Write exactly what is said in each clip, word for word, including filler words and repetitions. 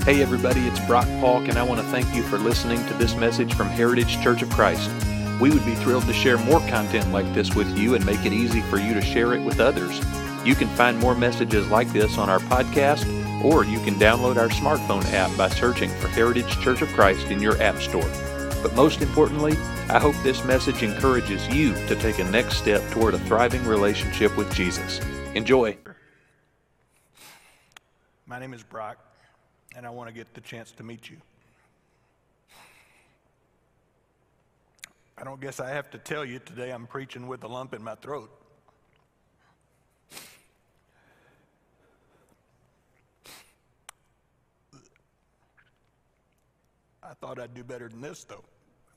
Hey everybody, it's Brock Paulk, and I want to thank you for listening to this message from Heritage Church of Christ. We would be thrilled to share more content like this with you and make it easy for you to share it with others. You can find more messages like this on our podcast, or you can download our smartphone app by searching for Heritage Church of Christ in your app store. But most importantly, I hope this message encourages you to take a next step toward a thriving relationship with Jesus. Enjoy. My name is Brock, and I want to get the chance to meet you. I don't guess I have to tell you today I'm preaching with a lump in my throat. I thought I'd do better than this, though.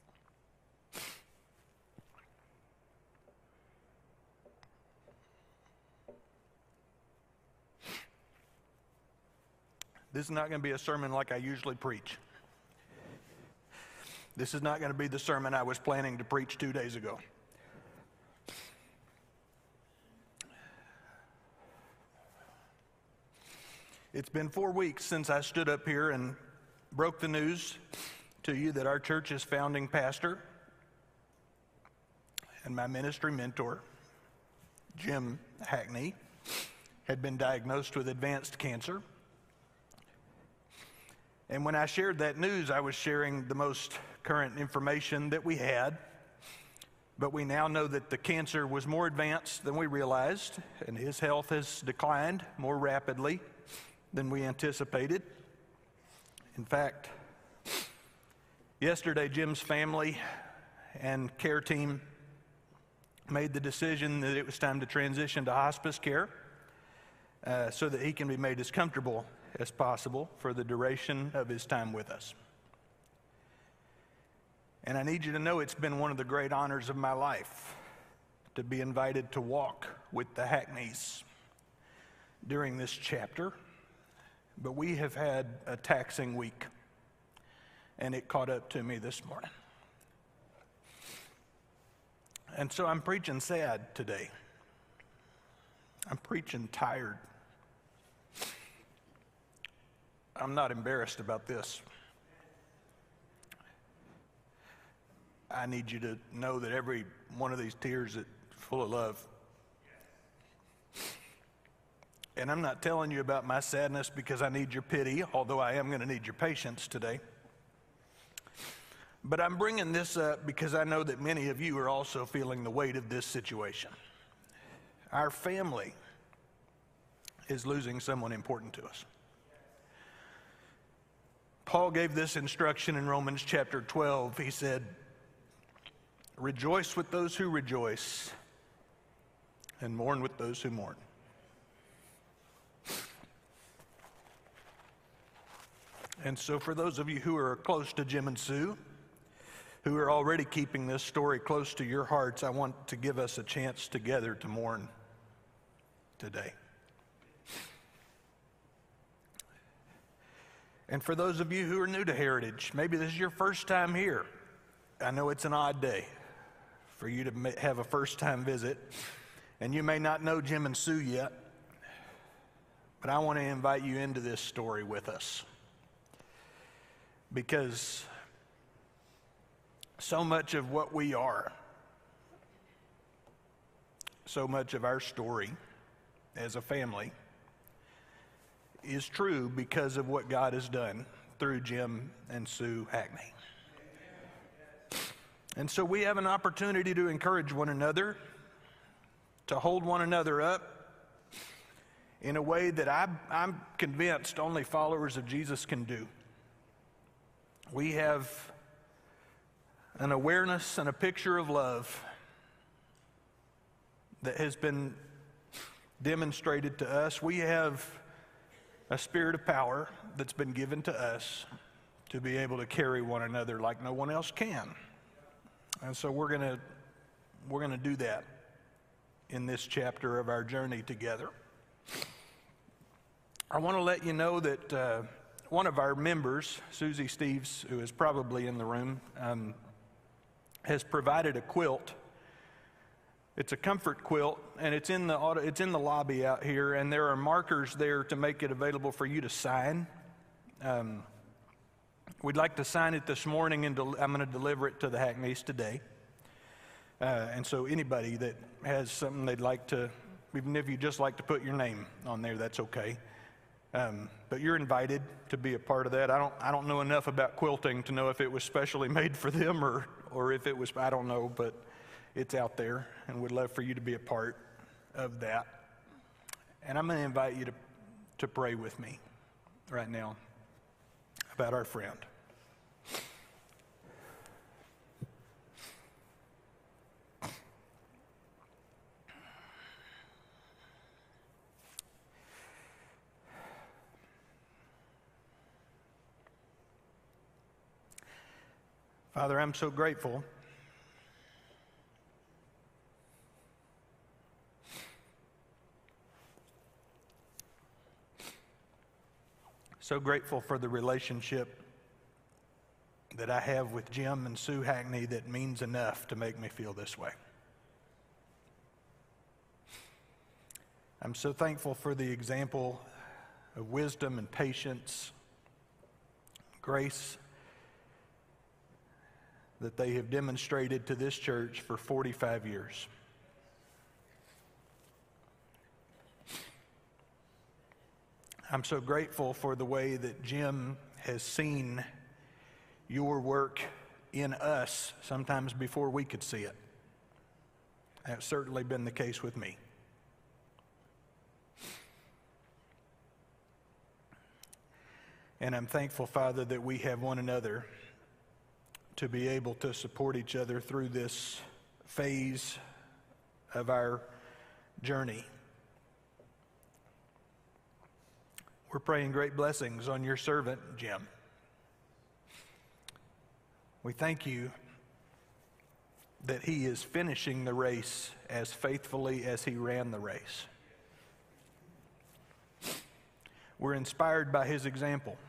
This is not going to be a sermon like I usually preach. This is not going to be the sermon I was planning to preach two days ago. It's been four weeks since I stood up here and broke the news to you that our church's founding pastor and my ministry mentor, Jim Hackney, had been diagnosed with advanced cancer. And when I shared that news, I was sharing the most current information that we had. But we now know that the cancer was more advanced than we realized, and his health has declined more rapidly than we anticipated. In fact, yesterday, Jim's family and care team made the decision that it was time to transition to hospice care uh, so that he can be made as comfortable as possible for the duration of his time with us. And I need you to know it's been one of the great honors of my life to be invited to walk with the Hackneys during this chapter. But we have had a taxing week, and it caught up to me this morning. And so I'm preaching sad today. I'm preaching tired. I'm not embarrassed about this. I need you to know that every one of these tears is full of love. And I'm not telling you about my sadness because I need your pity, although I am going to need your patience today. But I'm bringing this up because I know that many of you are also feeling the weight of this situation. Our family is losing someone important to us. Paul gave this instruction in Romans chapter twelve. He said, "Rejoice with those who rejoice, and mourn with those who mourn." And so for those of you who are close to Jim and Sue, who are already keeping this story close to your hearts, I want to give us a chance together to mourn today. And for those of you who are new to Heritage, maybe this is your first time here. I know it's an odd day for you to have a first-time visit, and you may not know Jim and Sue yet, but I want to invite you into this story with us. Because so much of what we are, so much of our story as a family is true because of what God has done through Jim and Sue Hackney. And so we have an opportunity to encourage one another, to hold one another up in a way that I, I'm convinced only followers of Jesus can do. We have an awareness and a picture of love that has been demonstrated to us. We have a spirit of power that's been given to us to be able to carry one another like no one else can. And so we're going to we're going to do that in this chapter of our journey together. I want to let you know that uh, one of our members, Susie Steves, who is probably in the room, um, has provided a quilt. It's a comfort quilt, and it's in the auto, it's in the lobby out here, and there are markers there to make it available for you to sign Um, we'd like to sign it this morning, and del- I'm going to deliver it to the Hackneys today. Uh, and so anybody that has something they'd like to, even if you just like to put your name on there, that's okay. Um, but you're invited to be a part of that. I don't I don't know enough about quilting to know if it was specially made for them or, or if it was, I don't know, but it's out there, and we'd love for you to be a part of that. And I'm going to invite you to, to pray with me right now about our friend. Father, I'm so grateful so grateful for the relationship that I have with Jim and Sue Hackney that means enough to make me feel this way. I'm so thankful for the example of wisdom and patience, grace, that they have demonstrated to this church for forty-five years. I'm so grateful for the way that Jim has seen your work in us, sometimes before we could see it. That's certainly been the case with me. And I'm thankful, Father, that we have one another to be able to support each other through this phase of our journey. We're praying great blessings on your servant, Jim. We thank you that he is finishing the race as faithfully as he ran the race. We're inspired by his example.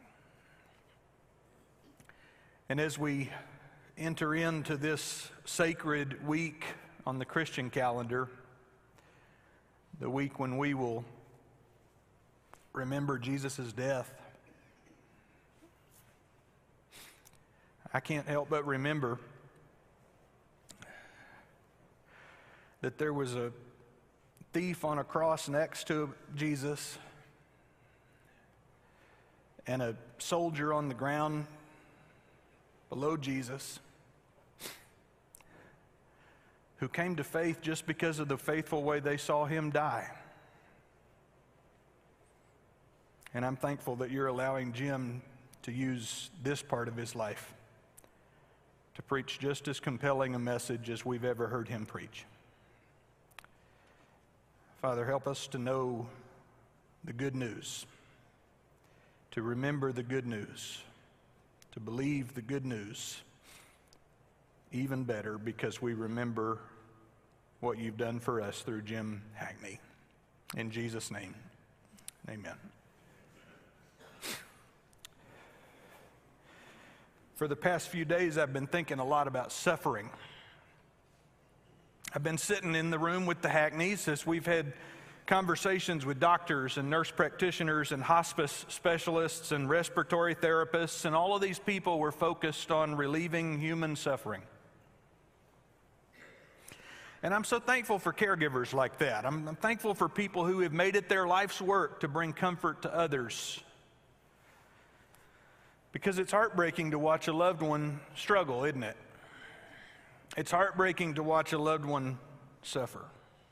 And as we enter into this sacred week on the Christian calendar, the week when we will remember Jesus' death, I can't help but remember that there was a thief on a cross next to Jesus and a soldier on the ground below Jesus who came to faith just because of the faithful way they saw him die. And I'm thankful that you're allowing Jim to use this part of his life to preach just as compelling a message as we've ever heard him preach. Father, help us to know the good news, to remember the good news, to believe the good news even better because we remember what you've done for us through Jim Hackney. In Jesus' name, amen. For the past few days, I've been thinking a lot about suffering. I've been sitting in the room with the Hackneys as we've had conversations with doctors and nurse practitioners and hospice specialists and respiratory therapists, and all of these people were focused on relieving human suffering. And I'm so thankful for caregivers like that. I'm, I'm thankful for people who have made it their life's work to bring comfort to others. Because it's heartbreaking to watch a loved one struggle, isn't it? It's heartbreaking to watch a loved one suffer.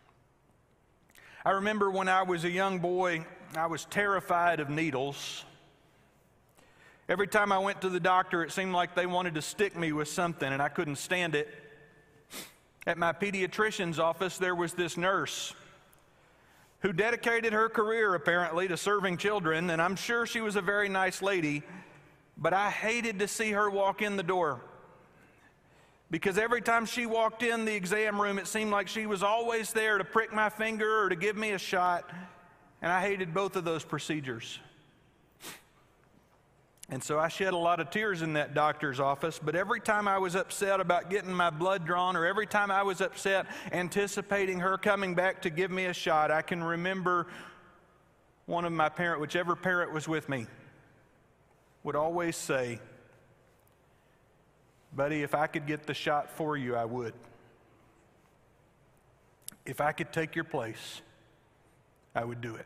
I remember when I was a young boy, I was terrified of needles. Every time I went to the doctor, it seemed like they wanted to stick me with something, and I couldn't stand it. At my pediatrician's office, there was this nurse who dedicated her career, apparently, to serving children, and I'm sure she was a very nice lady, but I hated to see her walk in the door. Because every time she walked in the exam room, it seemed like she was always there to prick my finger or to give me a shot, and I hated both of those procedures. And so I shed a lot of tears in that doctor's office, but every time I was upset about getting my blood drawn, or every time I was upset anticipating her coming back to give me a shot, I can remember one of my parents, whichever parent was with me, would always say, "Buddy, if I could get the shot for you, I would. If I could take your place, I would do it."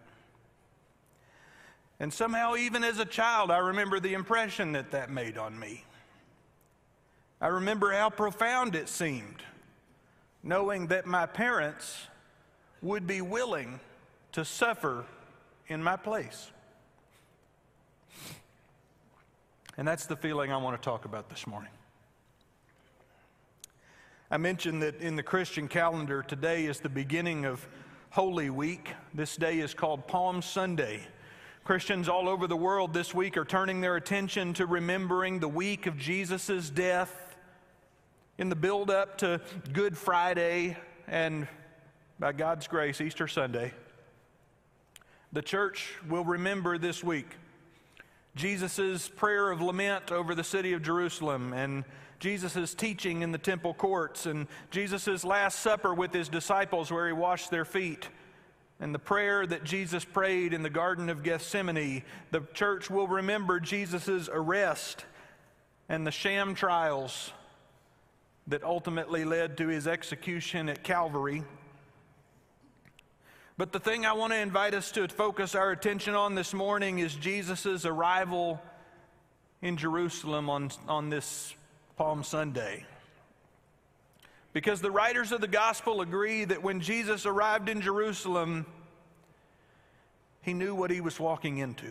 And somehow, even as a child, I remember the impression that that made on me. I remember how profound it seemed, knowing that my parents would be willing to suffer in my place. And that's the feeling I want to talk about this morning. I mentioned that in the Christian calendar, today is the beginning of Holy Week. This day is called Palm Sunday. Christians all over the world this week are turning their attention to remembering the week of Jesus' death in the build-up to Good Friday and, by God's grace, Easter Sunday. The church will remember this week Jesus' prayer of lament over the city of Jerusalem, and Jesus' teaching in the temple courts, and Jesus' Last Supper with his disciples where he washed their feet, and the prayer that Jesus prayed in the Garden of Gethsemane. The church will remember Jesus' arrest and the sham trials that ultimately led to his execution at Calvary. But the thing I want to invite us to focus our attention on this morning is Jesus' arrival in Jerusalem on, on this Palm Sunday. Because the writers of the gospel agree that when Jesus arrived in Jerusalem, he knew what he was walking into.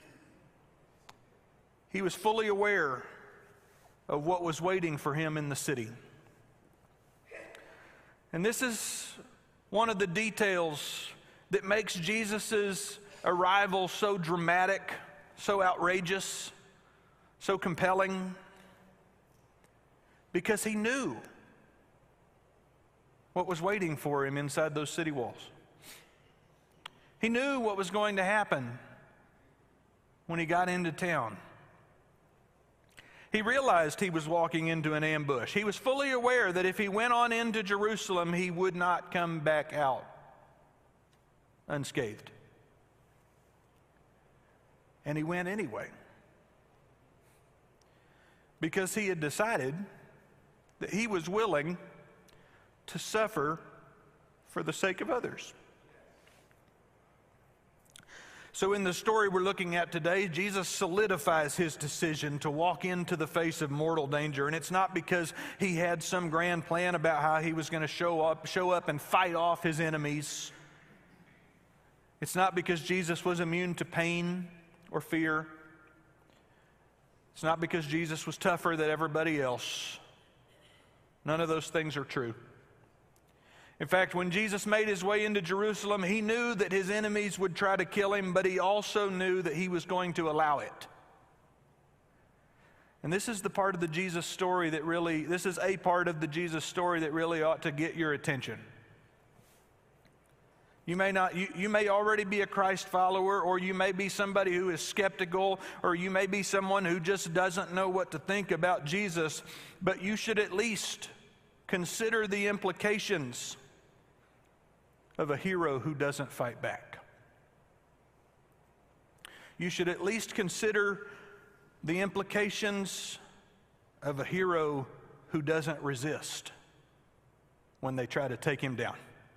He was fully aware of what was waiting for him in the city. And this is one of the details that makes Jesus' arrival so dramatic, so outrageous, so compelling, because he knew what was waiting for him inside those city walls. He knew what was going to happen when he got into town. He realized he was walking into an ambush. He was fully aware that if he went on into Jerusalem, he would not come back out unscathed. And he went anyway, because he had decided that he was willing to suffer for the sake of others. So in the story we're looking at today, Jesus solidifies his decision to walk into the face of mortal danger. And it's not because he had some grand plan about how he was going to show up, show up and fight off his enemies. It's not because Jesus was immune to pain or fear. It's not because Jesus was tougher than everybody else. None of those things are true. In fact, when Jesus made his way into Jerusalem, he knew that his enemies would try to kill him, but he also knew that he was going to allow it. And this is the part of the Jesus story that really, this is a part of the Jesus story that really ought to get your attention. You may not, you, you may already be a Christ follower, or you may be somebody who is skeptical, or you may be someone who just doesn't know what to think about Jesus, but you should at least consider the implications of a hero who doesn't fight back. You should at least consider the implications of a hero who doesn't resist when they try to take him down.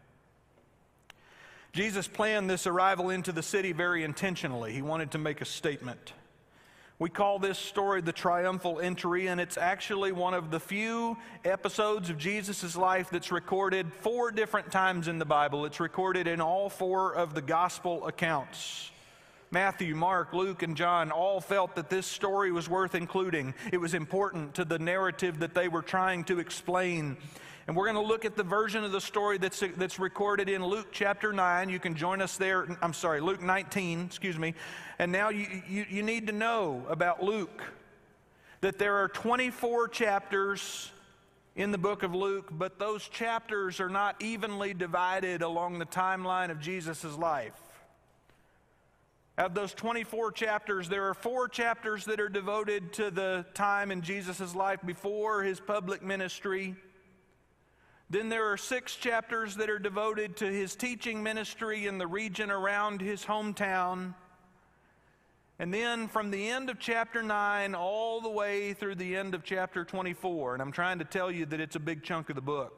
Jesus planned this arrival into the city very intentionally. He wanted to make a statement. We call this story the triumphal entry, and it's actually one of the few episodes of Jesus' life that's recorded four different times in the Bible. It's recorded in all four of the gospel accounts. Matthew, Mark, Luke, and John all felt that this story was worth including. It was important to the narrative that they were trying to explain. And we're going to look at the version of the story that's, that's recorded in Luke chapter nine. You can join us there. I'm sorry, Luke nineteen, excuse me. And now you, you, you need to know about Luke, that there are twenty-four chapters in the book of Luke, but those chapters are not evenly divided along the timeline of Jesus' life. Of those twenty-four chapters, there are four chapters that are devoted to the time in Jesus' life before his public ministry. Then there are six chapters that are devoted to his teaching ministry in the region around his hometown. And then from the end of chapter nine all the way through the end of chapter twenty-four, and I'm trying to tell you that it's a big chunk of the book,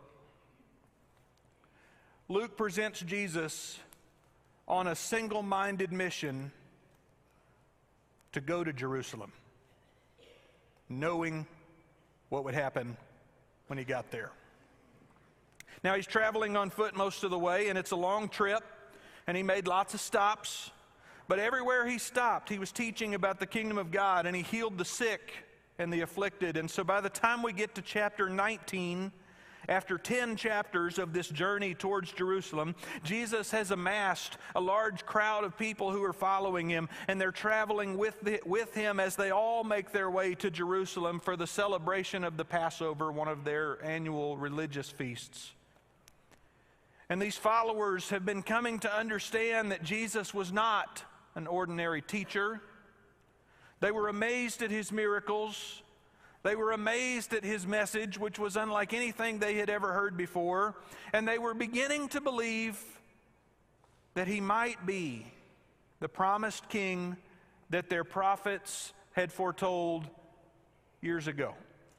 Luke presents Jesus on a single-minded mission to go to Jerusalem, knowing what would happen when he got there. Now, he's traveling on foot most of the way, and it's a long trip, and he made lots of stops. But everywhere he stopped, he was teaching about the kingdom of God, and he healed the sick and the afflicted. And so by the time we get to chapter nineteen, after ten chapters of this journey towards Jerusalem, Jesus has amassed a large crowd of people who are following him, and they're traveling with, the, with him as they all make their way to Jerusalem for the celebration of the Passover, one of their annual religious feasts. And these followers have been coming to understand that Jesus was not an ordinary teacher. They were amazed at his miracles. They were amazed at his message, which was unlike anything they had ever heard before. And they were beginning to believe that he might be the promised king that their prophets had foretold years ago.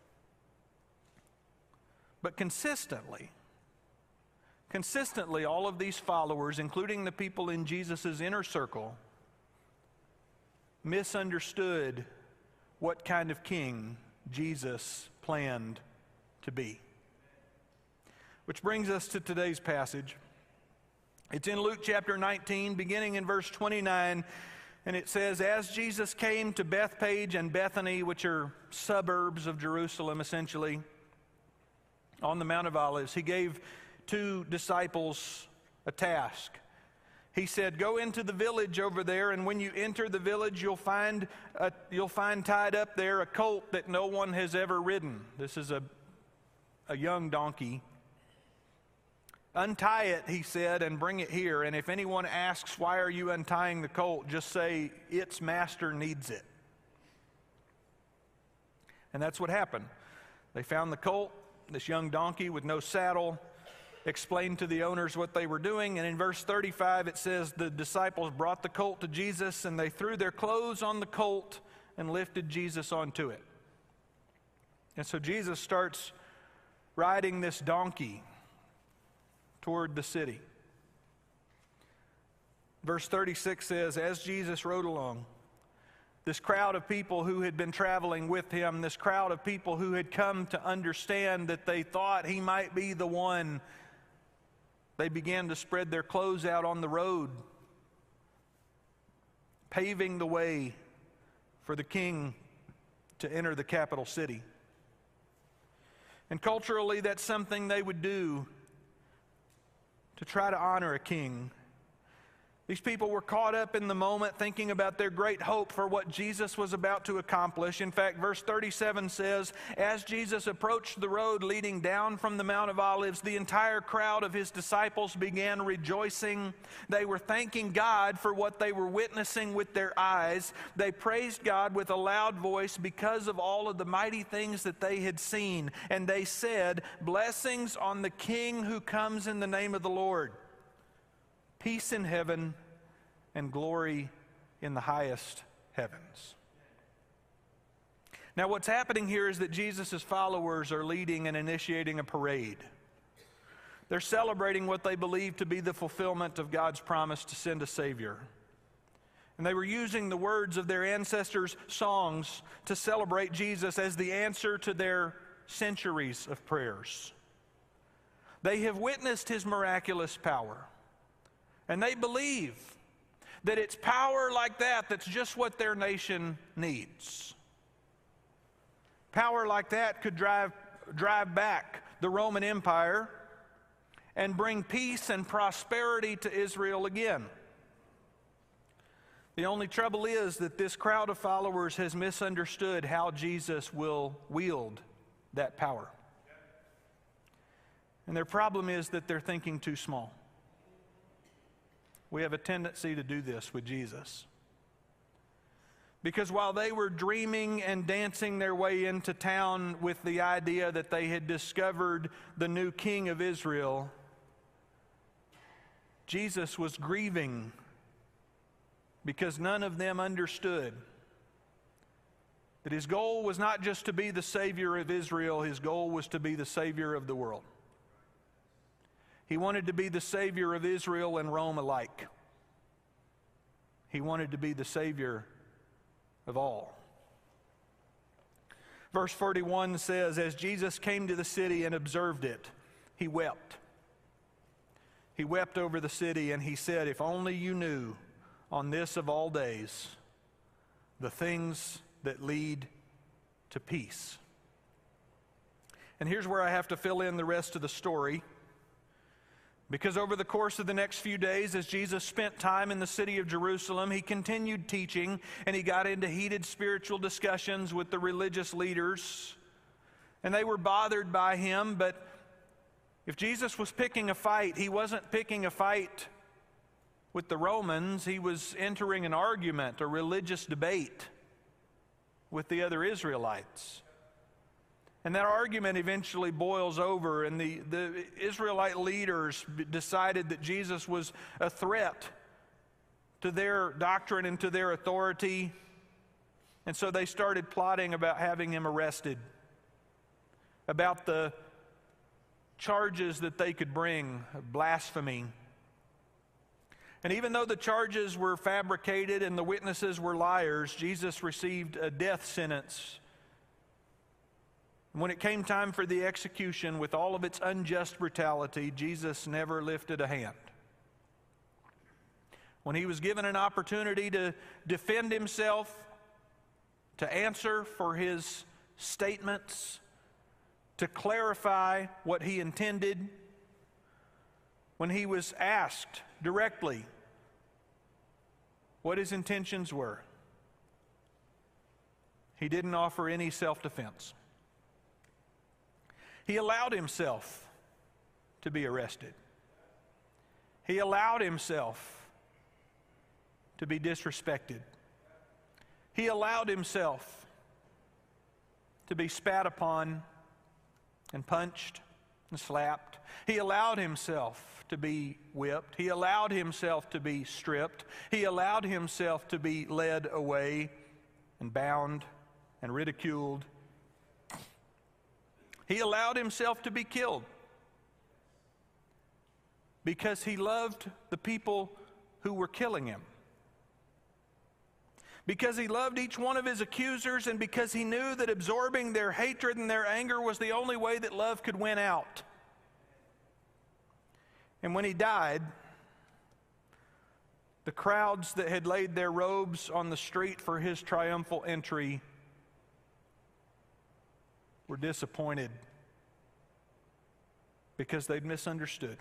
But consistently, consistently, all of these followers, including the people in Jesus' inner circle, misunderstood what kind of king Jesus planned to be. Which brings us to today's passage. It's in Luke chapter nineteen, beginning in verse twenty-nine, and it says, "As Jesus came to Bethphage and Bethany, which are suburbs of Jerusalem essentially, on the Mount of Olives, he gave two disciples a task. He said, 'Go into the village over there, and when you enter the village, you'll find a, you'll find tied up there a colt that no one has ever ridden.'" This is a, a young donkey. "Untie it," he said, "and bring it here. And if anyone asks, 'Why are you untying the colt?' just say, 'Its master needs it.'" And that's what happened. They found the colt, this young donkey with no saddle, explained to the owners what they were doing, and in verse thirty-five it says the disciples brought the colt to Jesus, and they threw their clothes on the colt and lifted Jesus onto it. And so Jesus starts riding this donkey toward the city. Verse thirty-six says, as Jesus rode along, this crowd of people who had been traveling with him, this crowd of people who had come to understand that they thought he might be the one, they began to spread their clothes out on the road, paving the way for the king to enter the capital city. And culturally, that's something they would do to try to honor a king. These people were caught up in the moment, thinking about their great hope for what Jesus was about to accomplish. In fact, verse thirty-seven says, as Jesus approached the road leading down from the Mount of Olives, the entire crowd of his disciples began rejoicing. They were thanking God for what they were witnessing with their eyes. They praised God with a loud voice because of all of the mighty things that they had seen. And they said, "Blessings on the King who comes in the name of the Lord. Peace in heaven and glory in the highest heavens." Now, what's happening here is that Jesus' followers are leading and initiating a parade. They're celebrating what they believe to be the fulfillment of God's promise to send a Savior. And they were using the words of their ancestors' songs to celebrate Jesus as the answer to their centuries of prayers. They have witnessed his miraculous power. And they believe that it's power like that that's just what their nation needs. Power like that could drive, drive back the Roman Empire and bring peace and prosperity to Israel again. The only trouble is that this crowd of followers has misunderstood how Jesus will wield that power. And their problem is that they're thinking too small. We have a tendency to do this with Jesus. Because while they were dreaming and dancing their way into town with the idea that they had discovered the new king of Israel, Jesus was grieving because none of them understood that his goal was not just to be the Savior of Israel, his goal was to be the Savior of the world. He wanted to be the Savior of Israel and Rome alike. He wanted to be the Savior of all. Verse forty-one says, as Jesus came to the city and observed it, he wept. He wept over the city and he said, if only you knew on this of all days the things that lead to peace. And here's where I have to fill in the rest of the story. Because over the course of the next few days, as Jesus spent time in the city of Jerusalem, he continued teaching and he got into heated spiritual discussions with the religious leaders. And they were bothered by him, but if Jesus was picking a fight, he wasn't picking a fight with the Romans. He was entering an argument, a religious debate with the other Israelites. And that argument eventually boils over, and the, the Israelite leaders decided that Jesus was a threat to their doctrine and to their authority. And so they started plotting about having him arrested, about the charges that they could bring, blasphemy. And even though the charges were fabricated and the witnesses were liars, Jesus received a death sentence. When it came time for the execution, with all of its unjust brutality, Jesus never lifted a hand. When he was given an opportunity to defend himself, to answer for his statements, to clarify what he intended, when he was asked directly what his intentions were, he didn't offer any self-defense. He allowed himself to be arrested. He allowed himself to be disrespected. He allowed himself to be spat upon and punched and slapped. He allowed himself to be whipped. He allowed himself to be stripped. He allowed himself to be led away and bound and ridiculed. He allowed himself to be killed because he loved the people who were killing him. Because he loved each one of his accusers, and because he knew that absorbing their hatred and their anger was the only way that love could win out. And when he died, the crowds that had laid their robes on the street for his triumphal entry were disappointed because they'd misunderstood.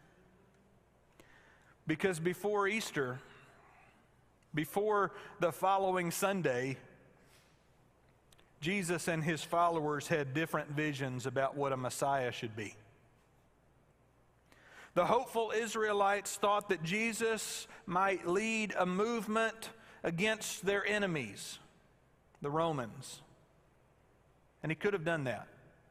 Because before Easter, before the following Sunday, Jesus and his followers had different visions about what a Messiah should be. The hopeful Israelites thought that Jesus might lead a movement against their enemies, the Romans. And he could have done that.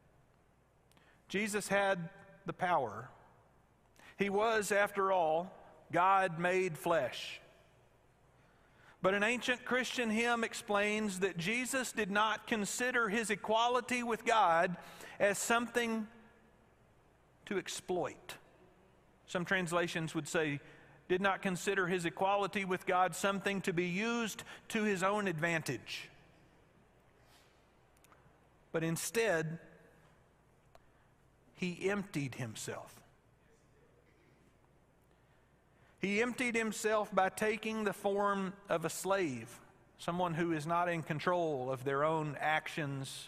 Jesus had the power. He was, after all, God made flesh. But an ancient Christian hymn explains that Jesus did not consider his equality with God as something to exploit. Some translations would say, did not consider his equality with God something to be used to his own advantage. But instead, he emptied himself. He emptied himself by taking the form of a slave, someone who is not in control of their own actions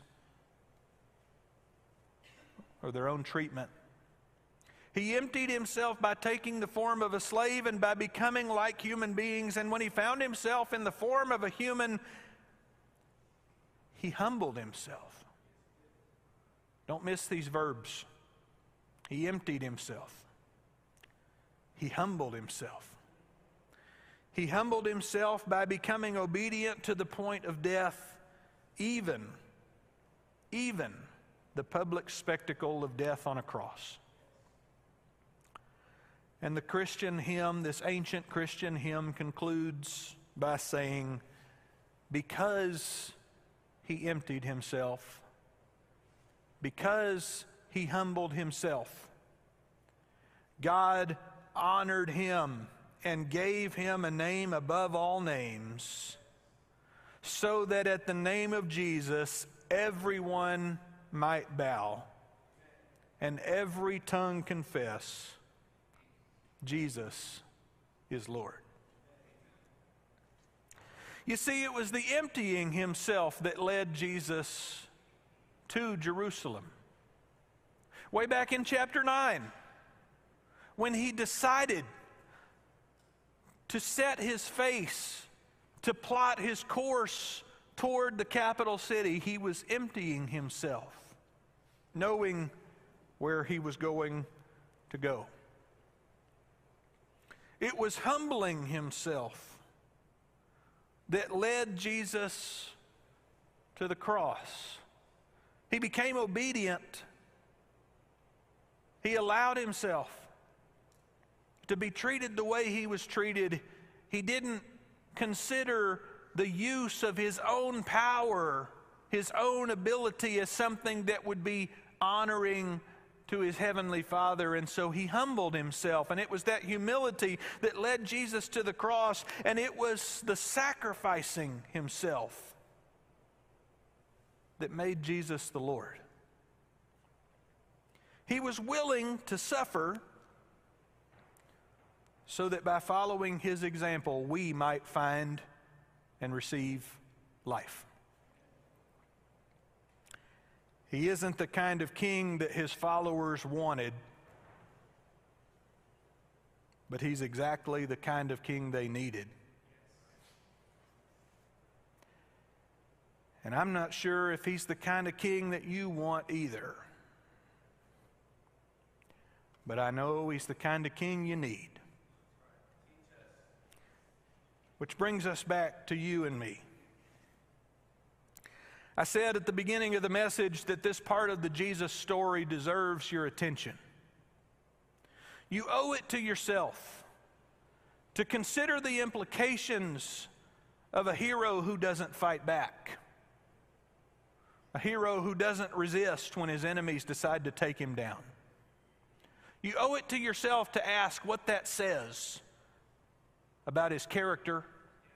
or their own treatment. He emptied himself by taking the form of a slave and by becoming like human beings. And when he found himself in the form of a human, he humbled himself. Don't miss these verbs. He emptied himself. He humbled himself. He humbled himself by becoming obedient to the point of death, even, even the public spectacle of death on a cross. And the Christian hymn, this ancient Christian hymn, concludes by saying, because he emptied himself, because he humbled himself, God honored him and gave him a name above all names, so that at the name of Jesus everyone might bow and every tongue confess Jesus is Lord. You see, it was the emptying himself that led Jesus to Jerusalem. Way back in chapter nine, when he decided to set his face, to plot his course toward the capital city, he was emptying himself, knowing where he was going to go. It was humbling himself that led Jesus to the cross. He became obedient. He allowed himself to be treated the way he was treated. He didn't consider the use of his own power, his own ability, as something that would be honoring to his heavenly Father, and so he humbled himself. And it was that humility that led Jesus to the cross, and it was the sacrificing himself that made Jesus the Lord. He was willing to suffer so that by following his example, we might find and receive life. He isn't the kind of king that his followers wanted, but he's exactly the kind of king they needed. And I'm not sure if he's the kind of king that you want either. But I know he's the kind of king you need. Which brings us back to you and me. I said at the beginning of the message that this part of the Jesus story deserves your attention. You owe it to yourself to consider the implications of a hero who doesn't fight back. A hero who doesn't resist when his enemies decide to take him down. You owe it to yourself to ask what that says about his character,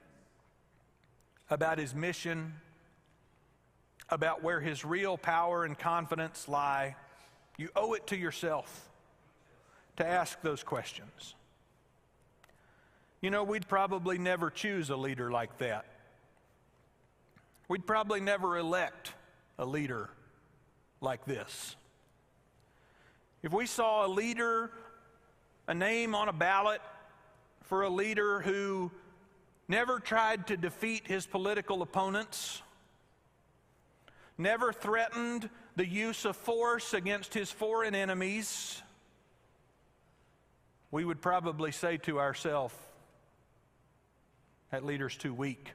about his mission, about where his real power and confidence lie. You owe it to yourself to ask those questions. You know, we'd probably never choose a leader like that. We'd probably never elect a leader like this. If we saw a leader, a name on a ballot for a leader who never tried to defeat his political opponents, never threatened the use of force against his foreign enemies, we would probably say to ourselves, that leader's too weak.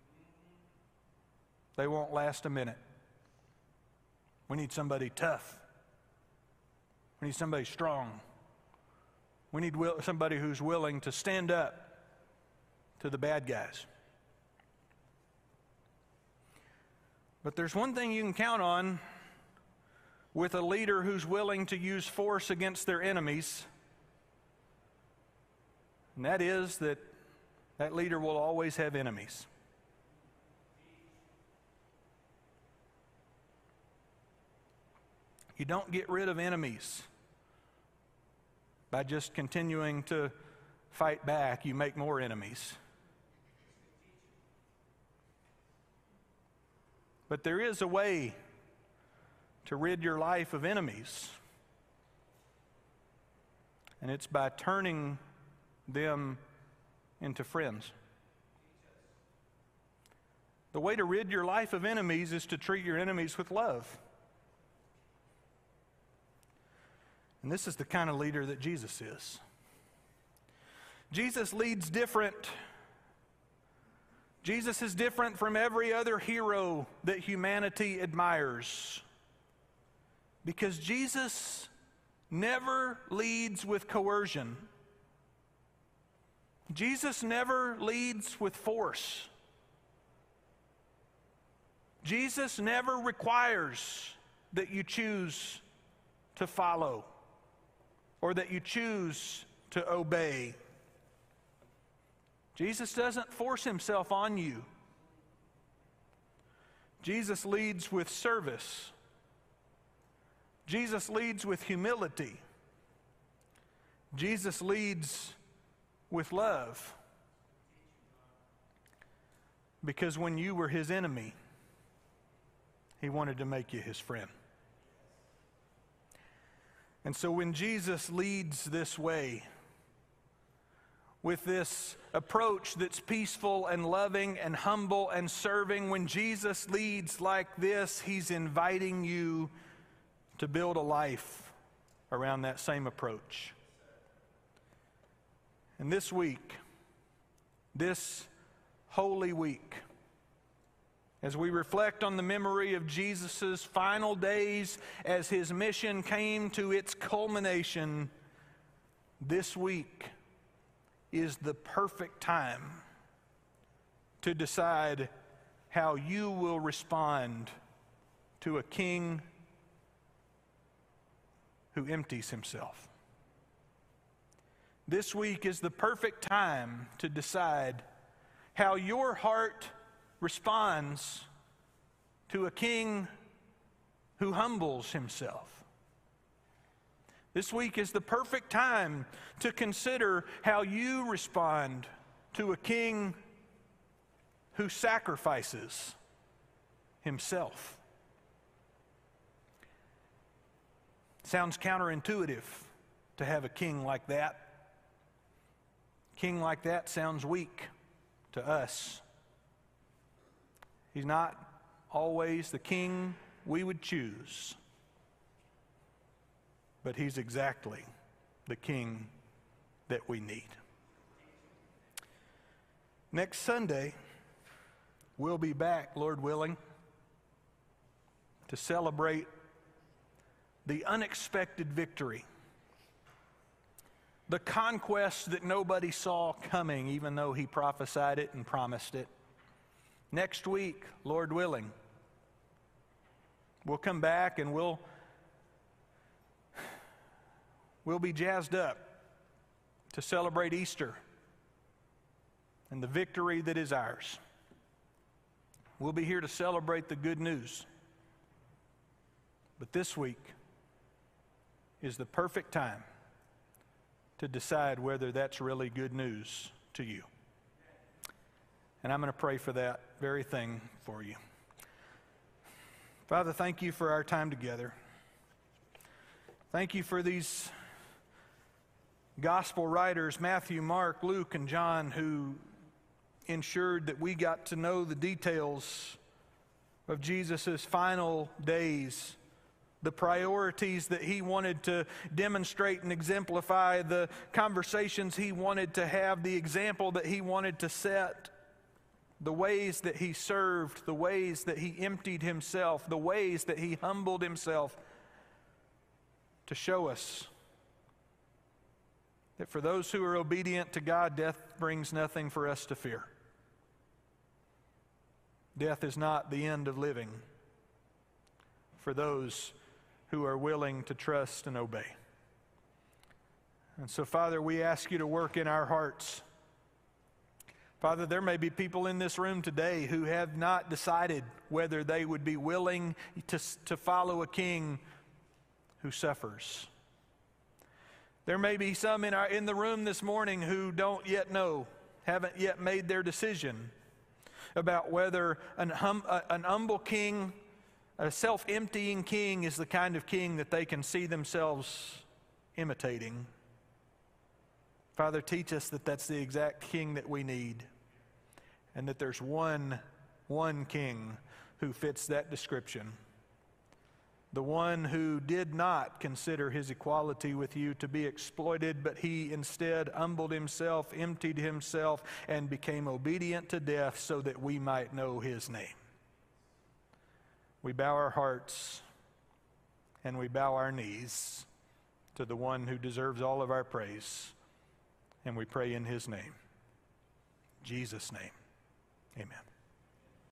They won't last a minute. We need somebody tough. We need somebody strong. We need will, somebody who's willing to stand up to the bad guys. But there's one thing you can count on with a leader who's willing to use force against their enemies, and that is that that leader will always have enemies. You don't get rid of enemies by just continuing to fight back. You make more enemies. But there is a way to rid your life of enemies, and it's by turning them into friends. The way to rid your life of enemies is to treat your enemies with love. And this is the kind of leader that Jesus is. Jesus leads different. Jesus is different from every other hero that humanity admires, because Jesus never leads with coercion. Jesus never leads with force. Jesus never requires that you choose to follow or that you choose to obey. Jesus doesn't force himself on you. Jesus leads with service. Jesus leads with humility. Jesus leads with love. Because when you were his enemy, he wanted to make you his friend. And so when Jesus leads this way, with this approach that's peaceful and loving and humble and serving, when Jesus leads like this, he's inviting you to build a life around that same approach. And this week, this Holy Week, as we reflect on the memory of Jesus' final days as his mission came to its culmination, this week is the perfect time to decide how you will respond to a king who empties himself. This week is the perfect time to decide how your heart responds to a king who humbles himself. This week is the perfect time to consider how you respond to a king who sacrifices himself. Sounds counterintuitive to have a king like that. A king like that sounds weak to us. He's not always the king we would choose, but he's exactly the king that we need. Next Sunday, we'll be back, Lord willing, to celebrate the unexpected victory, the conquest that nobody saw coming, even though he prophesied it and promised it. Next week, Lord willing, we'll come back and we'll we'll be jazzed up to celebrate Easter and the victory that is ours. We'll be here to celebrate the good news. But this week is the perfect time to decide whether that's really good news to you. And I'm going to pray for that very thing for you. Father, thank you for our time together. Thank you for these gospel writers, Matthew, Mark, Luke, and John, who ensured that we got to know the details of Jesus' final days, the priorities that he wanted to demonstrate and exemplify, the conversations he wanted to have, the example that he wanted to set, the ways that he served, the ways that he emptied himself, the ways that he humbled himself, to show us that for those who are obedient to God, death brings nothing for us to fear. Death is not the end of living for those who are willing to trust and obey. And so, Father, we ask you to work in our hearts. Father, there may be people in this room today who have not decided whether they would be willing to, to follow a king who suffers. There may be some in, our, in the room this morning who don't yet know, haven't yet made their decision about whether an, hum, uh, an humble king, a self-emptying king, is the kind of king that they can see themselves imitating. Father, teach us that that's the exact king that we need, and that there's one, one king who fits that description. The one who did not consider his equality with you to be exploited, but he instead humbled himself, emptied himself, and became obedient to death so that we might know his name. We bow our hearts and we bow our knees to the one who deserves all of our praise, and we pray in his name. Jesus' name, amen.